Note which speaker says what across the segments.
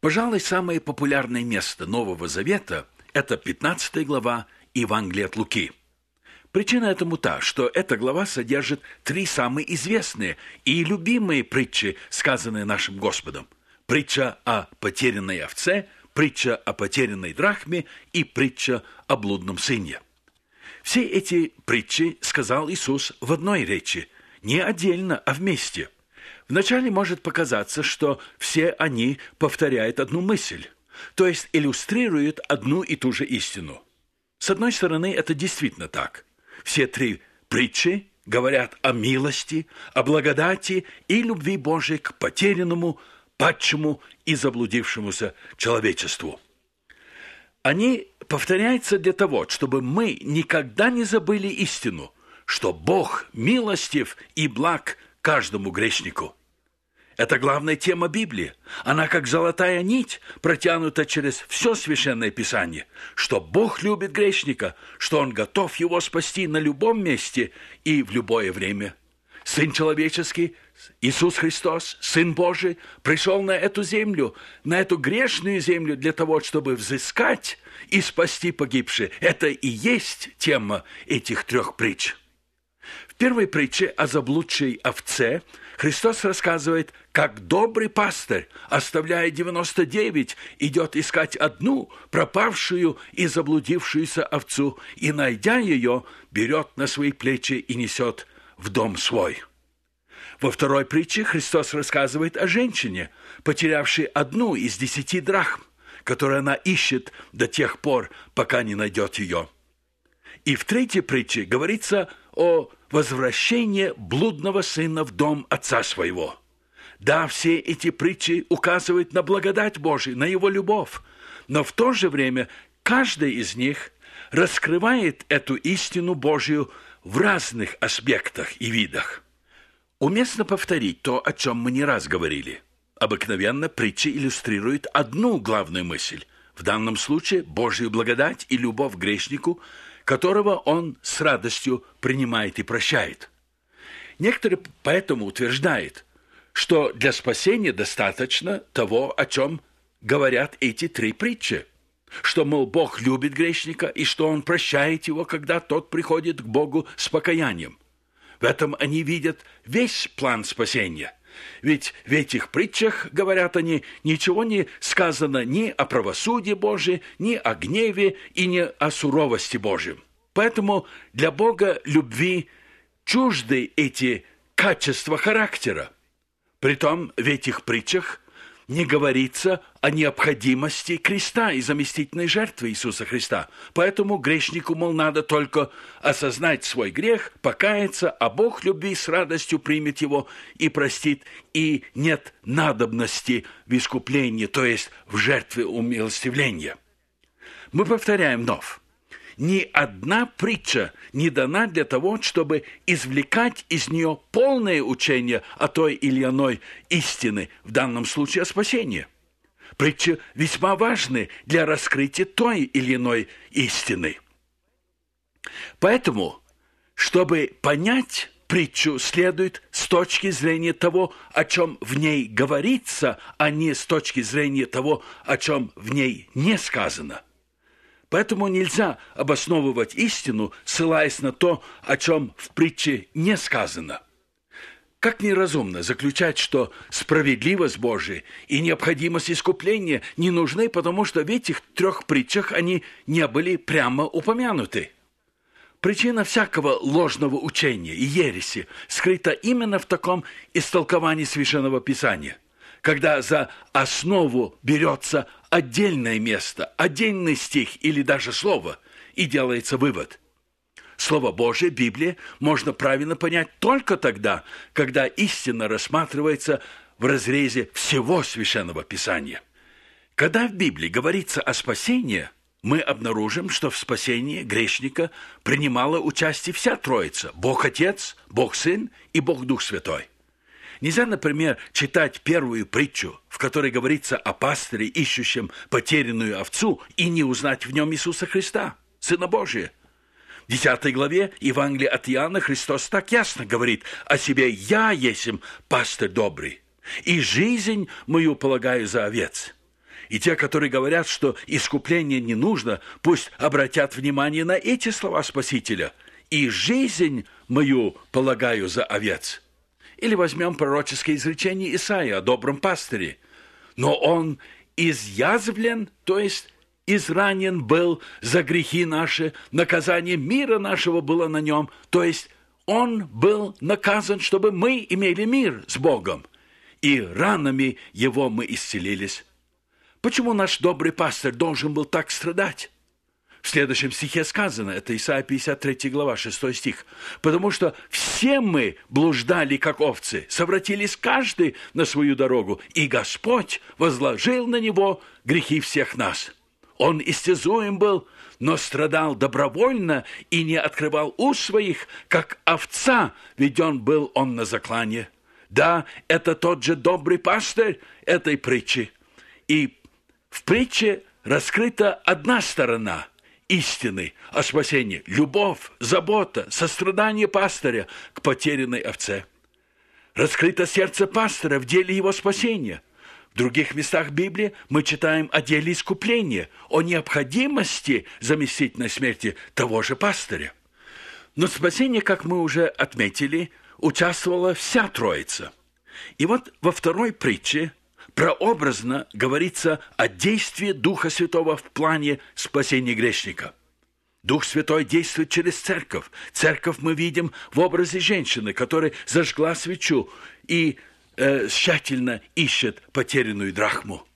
Speaker 1: Пожалуй, самое популярное место Нового Завета – это 15 глава Евангелия от Луки. Причина этому та, что эта глава содержит 3 самые известные и любимые притчи, сказанные нашим Господом. Притча о потерянной овце, притча о потерянной драхме и притча о блудном сыне. Все эти притчи сказал Иисус в одной речи, не отдельно, а вместе. Вначале может показаться, что все они повторяют одну мысль, то есть иллюстрируют одну и ту же истину. С одной стороны, это действительно так. Все 3 притчи говорят о милости, о благодати и любви Божией к потерянному, падшему и заблудившемуся человечеству. Они повторяются для того, чтобы мы никогда не забыли истину, что Бог милостив и благ каждому грешнику. Это главная тема Библии. Она как золотая нить протянута через все Священное Писание, что Бог любит грешника, что Он готов его спасти на любом месте и в любое время. Сын человеческий, Иисус Христос, Сын Божий, пришел на эту землю, на эту грешную землю для того, чтобы взыскать и спасти погибших. Это и есть тема этих 3 притч. В первой притче о заблудшей овце Христос рассказывает, как добрый пастырь, оставляя 99, идет искать одну пропавшую и заблудившуюся овцу, и, найдя ее, берет на свои плечи и несет в дом свой. Во второй притче Христос рассказывает о женщине, потерявшей одну из 10 драхм, которую она ищет до тех пор, пока не найдет ее. И в третьей притче говорится о возвращении блудного сына в дом отца своего. Да, все эти притчи указывают на благодать Божию, на Его любовь, но в то же время каждая из них раскрывает эту истину Божию в разных аспектах и видах. Уместно повторить то, о чем мы не раз говорили. Обыкновенно притчи иллюстрируют одну главную мысль, в данном случае Божью благодать и любовь к грешнику, которого Он с радостью принимает и прощает. Некоторые поэтому утверждают, что для спасения достаточно того, о чем говорят эти 3 притчи, что, мол, Бог любит грешника и что Он прощает его, когда тот приходит к Богу с покаянием. В этом они видят весь план спасения. Ведь в этих притчах, говорят они, ничего не сказано ни о правосудии Божьем, ни о гневе и ни о суровости Божьем. Поэтому для Бога любви чужды эти качества характера. Притом в этих притчах не говорится о необходимости креста и заместительной жертвы Иисуса Христа. Поэтому грешнику, мол, надо только осознать свой грех, покаяться, а Бог любви с радостью примет его и простит, и нет надобности в искуплении, то есть в жертве умилостивления. Мы повторяем вновь. Ни одна притча не дана для того, чтобы извлекать из нее полное учение о той или иной истины, в данном случае о спасении. Притчи весьма важны для раскрытия той или иной истины. Поэтому, чтобы понять притчу, следует с точки зрения того, о чем в ней говорится, а не с точки зрения того, о чем в ней не сказано. Поэтому нельзя обосновывать истину, ссылаясь на то, о чем в притче не сказано. Как неразумно заключать, что справедливость Божия и необходимость искупления не нужны, потому что в этих 3 притчах они не были прямо упомянуты. Причина всякого ложного учения и ереси скрыта именно в таком истолковании Священного Писания, когда за основу берется отдельное место, отдельный стих или даже слово, и делается вывод. Слово Божие, Библия, можно правильно понять только тогда, когда истина рассматривается в разрезе всего Священного Писания. Когда в Библии говорится о спасении, мы обнаружим, что в спасении грешника принимала участие вся Троица – Бог Отец, Бог Сын и Бог Дух Святой. Нельзя, например, читать первую притчу, в которой говорится о пастыре, ищущем потерянную овцу, и не узнать в нем Иисуса Христа, Сына Божия. В 10 главе Евангелия от Иоанна Христос так ясно говорит о себе: «Я есмь пастырь добрый, и жизнь мою полагаю за овец». И те, которые говорят, что искупление не нужно, пусть обратят внимание на эти слова Спасителя. «И жизнь мою полагаю за овец». Или возьмем пророческое изречение Исаии о добром пастыре. «Но он изъязвлен», то есть изранен был за грехи наши, наказание мира нашего было на нем, то есть он был наказан, чтобы мы имели мир с Богом, и ранами его мы исцелились. Почему наш добрый пастырь должен был так страдать? В следующем стихе сказано, это Исайя 53 глава, 6 стих, «Потому что все мы блуждали, как овцы, совратились каждый на свою дорогу, и Господь возложил на него грехи всех нас. Он истязуем был, но страдал добровольно и не открывал уст своих, как овца веден был он на заклание». Да, это тот же добрый пастырь этой притчи. И в притче раскрыта одна сторона истины о спасении. Любовь, забота, сострадание пастыря к потерянной овце. Раскрыто сердце пастыря в деле его спасения. В других местах Библии мы читаем о деле искупления, о необходимости заместительной смерти того же пастыря. Но в спасении, как мы уже отметили, участвовала вся Троица. И вот во второй притче прообразно говорится о действии Духа Святого в плане спасения грешника. Дух Святой действует через церковь. Церковь мы видим в образе женщины, которая зажгла свечу и тщательно ищет потерянную драхму.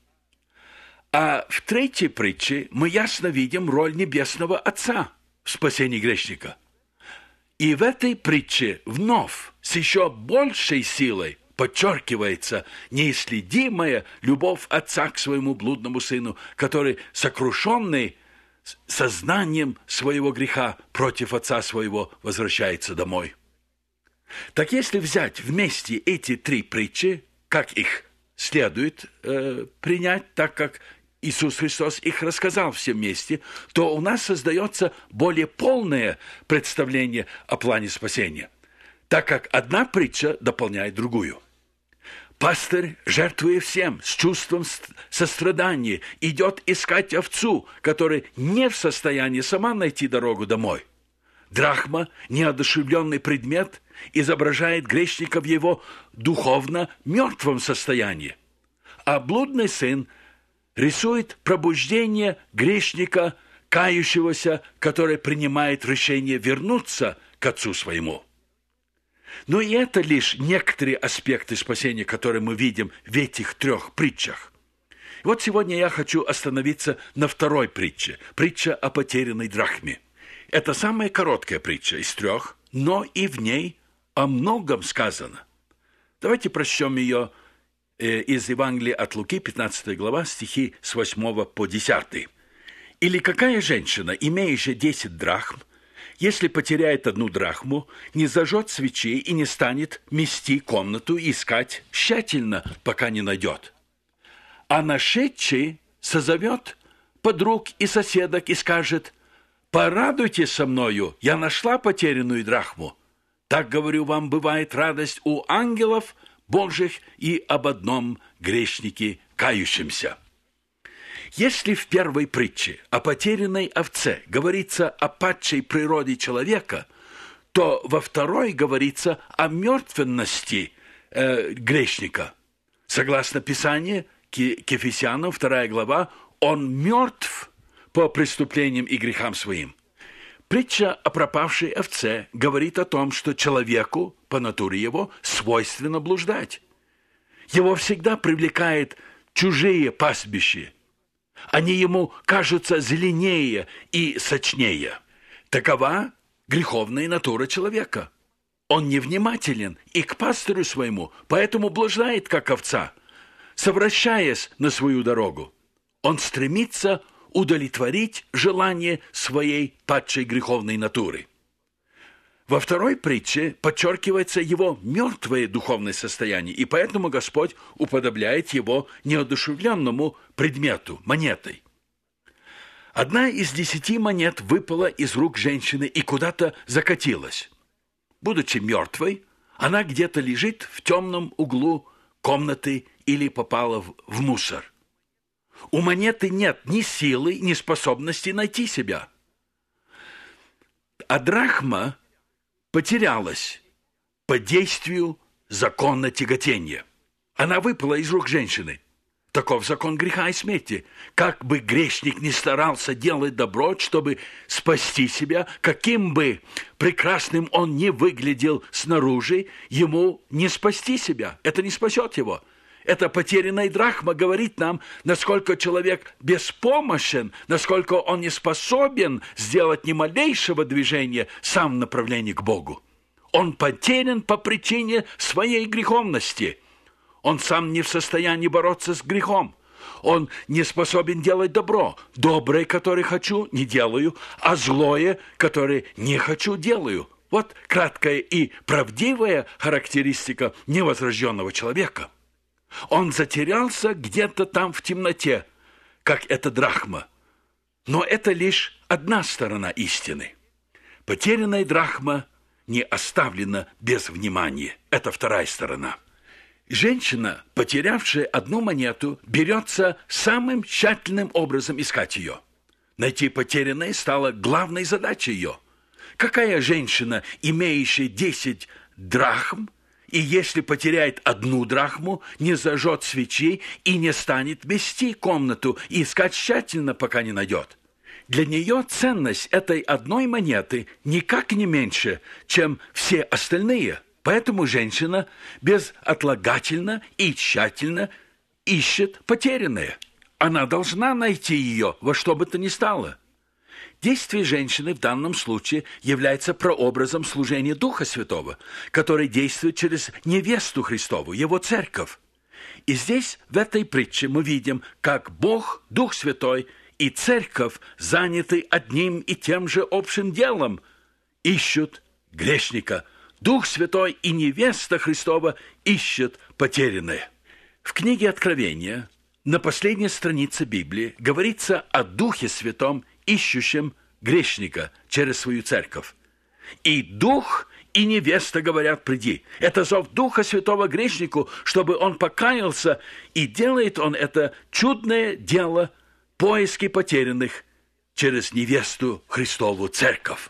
Speaker 1: А в третьей притче мы ясно видим роль Небесного Отца в спасении грешника. И в этой притче вновь с еще большей силой подчеркивается неисследимая любовь отца к своему блудному сыну, который, сокрушенный сознанием своего греха против отца своего, возвращается домой. Так если взять вместе эти три притчи, как их следует принять, так как Иисус Христос их рассказал все вместе, то у нас создается более полное представление о плане спасения, так как одна притча дополняет другую. Пастырь, жертвуя всем, с чувством сострадания, идет искать овцу, которая не в состоянии сама найти дорогу домой. Драхма, неодушевленный предмет, изображает грешника в его духовно мертвом состоянии, а блудный сын рисует пробуждение грешника, кающегося, который принимает решение вернуться к отцу своему. Но и это лишь некоторые аспекты спасения, которые мы видим в этих трех притчах. И вот сегодня я хочу остановиться на второй притче, притча о потерянной драхме. Это самая короткая притча из трех, но и в ней о многом сказано. Давайте прочтем ее из Евангелия от Луки, 15 глава, стихи с 8 по 10. «Или какая женщина, имеющая 10 драхм, если потеряет 1 драхму, не зажжет свечи и не станет мести комнату и искать тщательно, пока не найдет? А нашедший созовет подруг и соседок и скажет: «Порадуйтесь со мною, я нашла потерянную драхму». Так, говорю вам, бывает радость у ангелов Божьих и об одном грешнике кающемся. Если в первой притче о потерянной овце говорится о падшей природе человека, то во второй говорится о мертвенности грешника. Согласно Писанию, к Ефесянам, 2 глава, он мертв по преступлениям и грехам своим. Притча о пропавшей овце говорит о том, что человеку, по натуре его, свойственно блуждать. Его всегда привлекает чужие пастбища. Они ему кажутся зеленее и сочнее. Такова греховная натура человека. Он невнимателен и к пастырю своему, поэтому блуждает, как овца, совращаясь на свою дорогу. Он стремится удовлетворить желание своей падшей греховной натуры. Во второй притче подчеркивается его мертвое духовное состояние, и поэтому Господь уподобляет его неодушевленному предмету, монетой. 1 из 10 монет выпала из рук женщины и куда-то закатилась. Будучи мертвой, она где-то лежит в темном углу комнаты или попала в мусор. У монеты нет ни силы, ни способности найти себя. А драхма потерялась по действию закона тяготения. Она выпала из рук женщины. Таков закон греха и смерти. Как бы грешник ни старался делать добро, чтобы спасти себя, каким бы прекрасным он ни выглядел снаружи, ему не спасти себя. Это не спасет его. Эта потерянная драхма говорит нам, насколько человек беспомощен, насколько он не способен сделать ни малейшего движения сам в направлении к Богу. Он потерян по причине своей греховности. Он сам не в состоянии бороться с грехом. Он не способен делать добро. Доброе, которое хочу, не делаю, а злое, которое не хочу, делаю. Вот краткая и правдивая характеристика невозрожденного человека. Он затерялся где-то там в темноте, как эта драхма. Но это лишь одна сторона истины. Потерянная драхма не оставлена без внимания. Это вторая сторона. Женщина, потерявшая одну монету, берется самым тщательным образом искать ее. Найти потерянное стало главной задачей ее. Какая женщина, имеющая 10 драхм, и если потеряет одну драхму, не зажжет свечи и не станет мести комнату и искать тщательно, пока не найдет? Для нее ценность этой одной монеты никак не меньше, чем все остальные. Поэтому женщина безотлагательно и тщательно ищет потерянное. Она должна найти ее во что бы то ни стало. Действие женщины в данном случае является прообразом служения Духа Святого, который действует через невесту Христову, его церковь. И здесь, в этой притче, мы видим, как Бог, Дух Святой и церковь заняты одним и тем же общим делом – ищут грешника. Дух Святой и невеста Христова ищут потерянное. В книге Откровения, на последней странице Библии, говорится о Духе Святом, ищущем грешника через свою церковь. И Дух, и невеста говорят: приди. Это зов Духа Святого грешнику, чтобы он покаялся, и делает он это чудное дело поиски потерянных через невесту Христову церковь.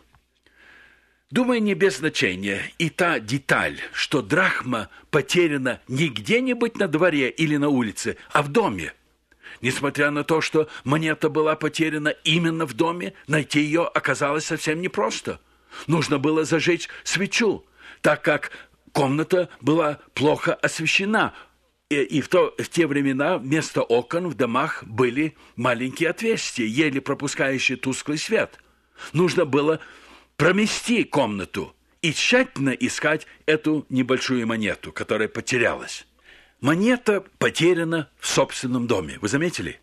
Speaker 1: Думаю, не без значения и та деталь, что драхма потеряна не где-нибудь на дворе или на улице, а в доме. Несмотря на то, что монета была потеряна именно в доме, найти ее оказалось совсем непросто. Нужно было зажечь свечу, так как комната была плохо освещена, и в те времена вместо окон в домах были маленькие отверстия, еле пропускающие тусклый свет. Нужно было промести комнату и тщательно искать эту небольшую монету, которая потерялась. Монета потеряна в собственном доме. Вы заметили?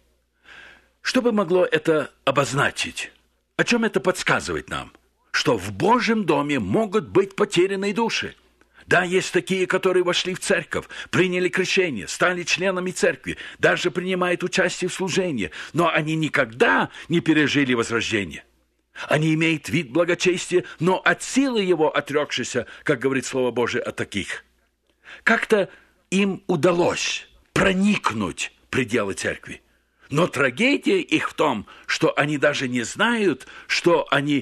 Speaker 1: Что бы могло это обозначить? О чем это подсказывает нам? Что в Божьем доме могут быть потерянные души. Да, есть такие, которые вошли в церковь, приняли крещение, стали членами церкви, даже принимают участие в служении, но они никогда не пережили возрождение. Они имеют вид благочестия, но от силы его отрекшися, как говорит Слово Божие о таких. Как-то им удалось проникнуть в пределы церкви. Но трагедия их в том, что они даже не знают, что они,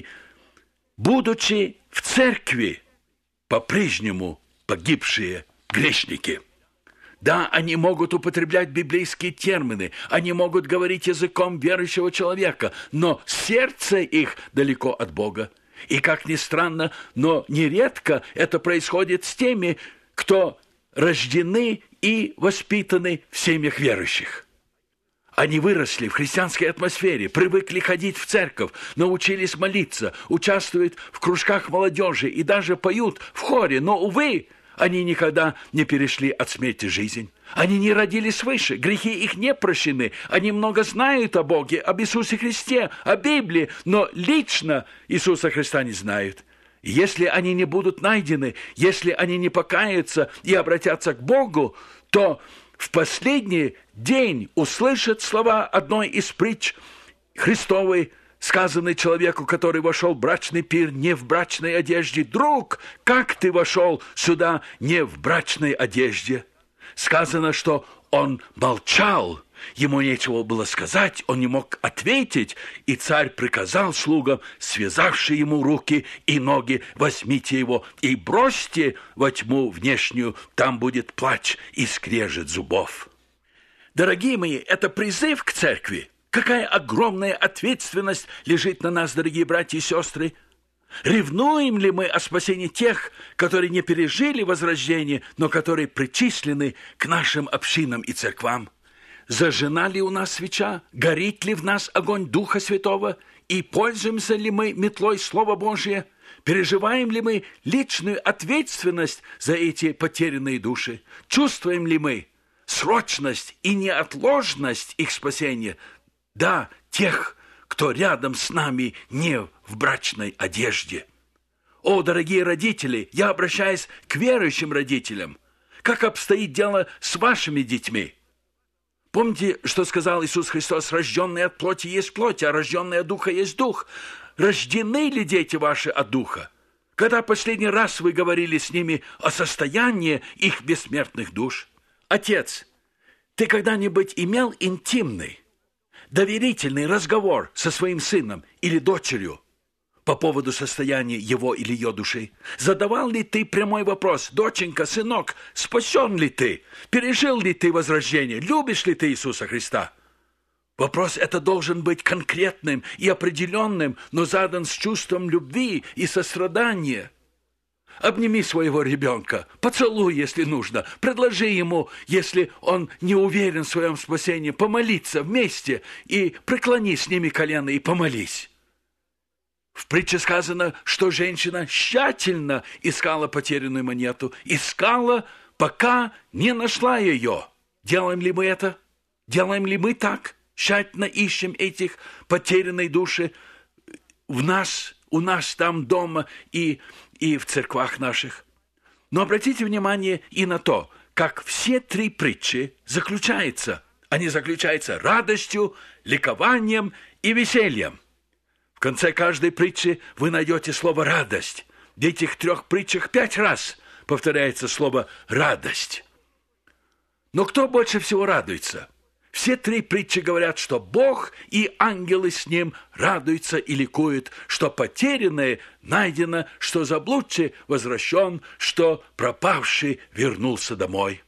Speaker 1: будучи в церкви, по-прежнему погибшие грешники. Да, они могут употреблять библейские термины, они могут говорить языком верующего человека, но сердце их далеко от Бога. И, как ни странно, но нередко это происходит с теми, кто рождены и воспитаны в семьях верующих. Они выросли в христианской атмосфере, привыкли ходить в церковь, научились молиться, участвуют в кружках молодежи и даже поют в хоре, но, увы, они никогда не перешли от смерти в жизнь. Они не родились свыше, грехи их не прощены. Они много знают о Боге, об Иисусе Христе, о Библии, но лично Иисуса Христа не знают. И если они не будут найдены, если они не покаются и обратятся к Богу, то в последний день услышат слова одной из притч Христовой, сказанной человеку, который вошел в брачный пир не в брачной одежде: «Друг, как ты вошел сюда не в брачной одежде?» Сказано, что он молчал Ему нечего было сказать, он не мог ответить, и царь приказал слугам, связавши ему руки и ноги, возьмите его и бросьте во тьму внешнюю, там будет плач и скрежет зубов. Дорогие мои, это призыв к церкви. Какая огромная ответственность лежит на нас, дорогие братья и сестры. Ревнуем ли мы о спасении тех, которые не пережили возрождение, но которые причислены к нашим общинам и церквам? Зажжена ли у нас свеча? Горит ли в нас огонь Духа Святого? И пользуемся ли мы метлой Слова Божия? Переживаем ли мы личную ответственность за эти потерянные души? Чувствуем ли мы срочность и неотложность их спасения? Да, тех, кто рядом с нами не в брачной одежде. О, дорогие родители, я обращаюсь к верующим родителям. Как обстоит дело с вашими детьми? Помните, что сказал Иисус Христос: рожденный от плоти есть плоть, а рожденный от духа есть дух. Рождены ли дети ваши от духа? Когда последний раз вы говорили с ними о состоянии их бессмертных душ? Отец, ты когда-нибудь имел интимный, доверительный разговор со своим сыном или дочерью по поводу состояния его или ее души? Задавал ли ты прямой вопрос: доченька, сынок, спасен ли ты? Пережил ли ты возрождение? Любишь ли ты Иисуса Христа? Вопрос это должен быть конкретным и определенным, но задан с чувством любви и сострадания. Обними своего ребенка, поцелуй, если нужно, предложи ему, если он не уверен в своем спасении, помолиться вместе и преклони с ними колено и помолись. В притче сказано, что женщина тщательно искала потерянную монету, искала, пока не нашла ее. Делаем ли мы это? Делаем ли мы так? Тщательно ищем этих потерянных души у нас там дома и в церквах наших. Но обратите внимание и на то, как все три притчи заключаются. Они заключаются радостью, ликованием и весельем. В конце каждой притчи вы найдете слово «радость». В этих трех притчах 5 раз повторяется слово «радость». Но кто больше всего радуется? Все три притчи говорят, что Бог и ангелы с Ним радуются и ликуют, что потерянное найдено, что заблудший возвращен, что пропавший вернулся домой.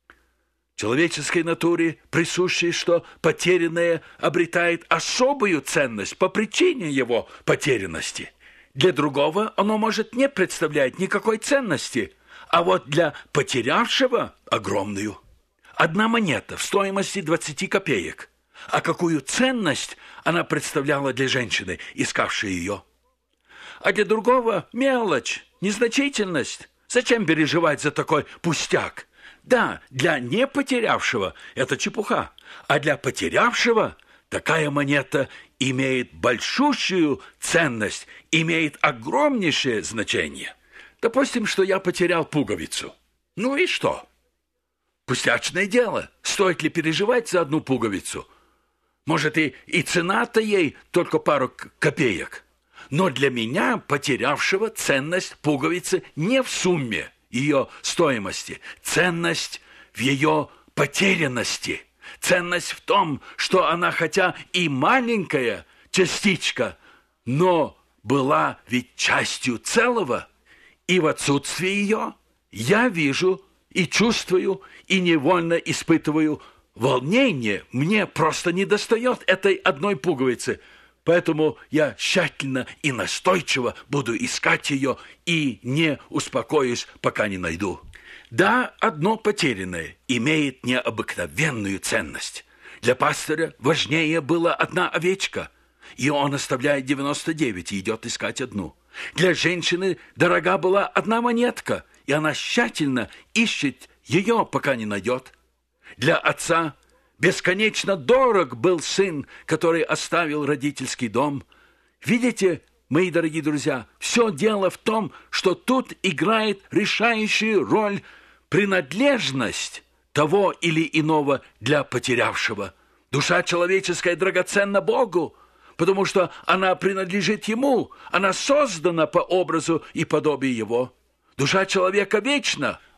Speaker 1: Человеческой натуре присуще, что потерянное обретает особую ценность по причине его потерянности. Для другого оно может не представлять никакой ценности, а вот для потерявшего – огромную. Одна монета в стоимости 20 копеек. А какую ценность она представляла для женщины, искавшей ее? А для другого – мелочь, незначительность. Зачем переживать за такой пустяк? Да, для не потерявшего это чепуха, а для потерявшего такая монета имеет большущую ценность, имеет огромнейшее значение. Допустим, что я потерял пуговицу. Ну и что? Пустячное дело. Стоит ли переживать за одну пуговицу? Может, и цена-то ей только пару копеек. Но для меня, потерявшего, ценность пуговицы не в сумме ее стоимости. Ценность в ее потерянности. Ценность в том, что она хотя и маленькая частичка, но была ведь частью целого. И в отсутствии ее я вижу и чувствую, и невольно испытываю волнение. Мне просто недостает этой одной пуговицы. Поэтому я тщательно и настойчиво буду искать ее и не успокоюсь, пока не найду. Да, одно потерянное имеет необыкновенную ценность. Для пастыря важнее была одна овечка, и он оставляет 99 и идет искать одну. Для женщины дорога была одна монетка, и она тщательно ищет ее, пока не найдет. Для отца бесконечно дорог был сын, который оставил родительский дом. Видите, мои дорогие друзья, все дело в том, что тут играет решающую роль принадлежность того или иного для потерявшего. Душа человеческая драгоценна Богу, потому что она принадлежит Ему, она создана по образу и подобию Его. Душа человека вечна,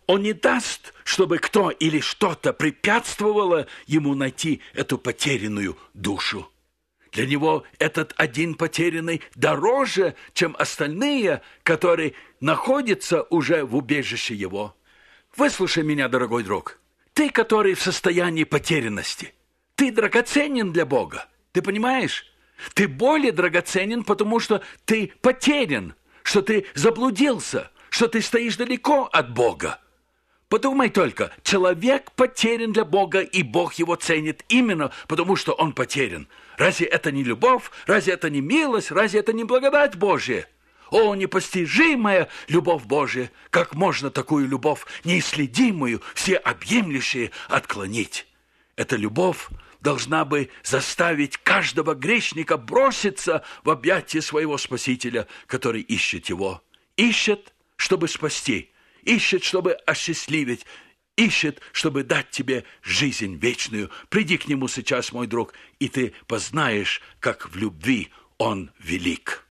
Speaker 1: Он не даст, чтобы кто или что-то препятствовало ему найти эту потерянную душу. Для него этот один потерянный дороже, чем остальные, которые находятся уже в убежище его. Выслушай меня, дорогой друг. Ты, который в состоянии потерянности, ты драгоценен для Бога. Ты понимаешь? Ты более драгоценен, потому что ты потерян, что ты заблудился, что ты стоишь далеко от Бога. Подумай только, человек потерян для Бога, и Бог его ценит именно потому, что он потерян. Разве это не любовь? Разве это не милость? Разве это не благодать Божья? О, непостижимая любовь Божья! Как можно такую любовь, неисследимую, всеобъемлющую, отклонить? Эта любовь должна бы заставить каждого грешника броситься в объятия своего Спасителя, который ищет его. Ищет, чтобы спасти. Ищет, чтобы осчастливить, ищет, чтобы дать тебе жизнь вечную. Приди к нему сейчас, мой друг, и ты познаешь, как в любви он велик.